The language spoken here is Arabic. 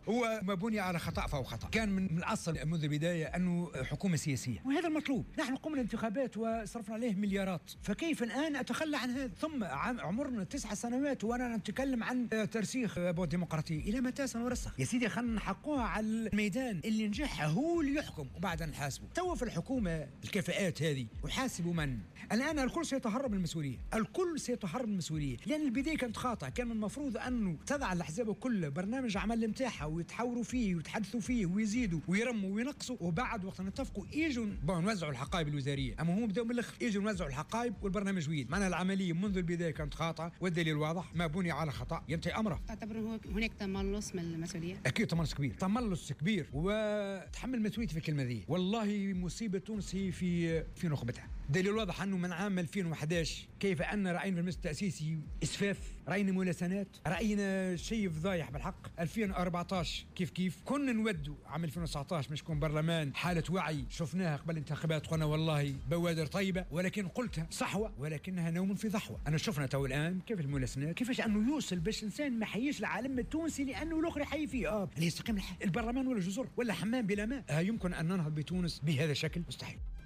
هو مبني على خطأ فوق خطأ. كان من الأصل منذ البداية أنه حكومة سياسية، وهذا المطلوب. نحن قمنا انتخابات وصرفنا عليه مليارات، فكيف الآن أتخلى عن هذا؟ ثم عمرنا 9 سنوات وأنا نتكلم عن ترسيخ الديمقراطية. إلى متى سنرسخ؟ يا سيدي خلينا نحقوها على الميدان، اللي نجح هو اللي يحكم وبعدها نحاسبه. توا في الحكومة الكفاءات هذه وحاسبوا من؟ الآن الكل سيتهرب من المسؤولية، الكل سيتهرب من المسؤولية، لأن البداية كانت خاطئة. كان من المفروض أنه تضع الأحزاب كل برنامج عمل متاعها ويتحاوروا فيه ويتحدثوا فيه ويزيدوا ويرموا وينقصوا، وبعد وقت نتفقوا يجوا نوزعوا الحقائب الوزارية. أما هم بدأوا من الآخر يجوا نوزعوا الحقائب والبرنامج ويد. معناها العملية منذ البداية كانت خاطئة، والدليل واضح، ما بني على خطأ ينتهي أمره. تعتبر هناك تملص من المسؤولية؟ أكيد تملص كبير، تملص كبير، وتحمل مسؤوليتي في الكلمة ذي. والله مصيبة تونس هي في نخبتها. دليل واضح أنه من عام 2011 كيف أن رأينا المجلس التأسيسي إسفاف، رأينا ملاسنات، رأينا شيء فضايح بالحق. 2014 كيف كنا نودوا عام 2019 مش كون برلمان حالة وعي شفناها قبل الانتخابات، قلنا والله بوادر طيبة، ولكن قلتها صحوة ولكنها نوم في ضحوة. أنا شفنا تو الآن كيف الملاسنات، كيفاش أنه يوصل باش الإنسان ما يحييش العالم التونسي لأنه الآخر يحيي فيه اللي يستقيم البرلمان ولا جزر ولا حمام بلا ماء. يمكن أن ننهض بتونس بهذا الشكل؟ مستحيل.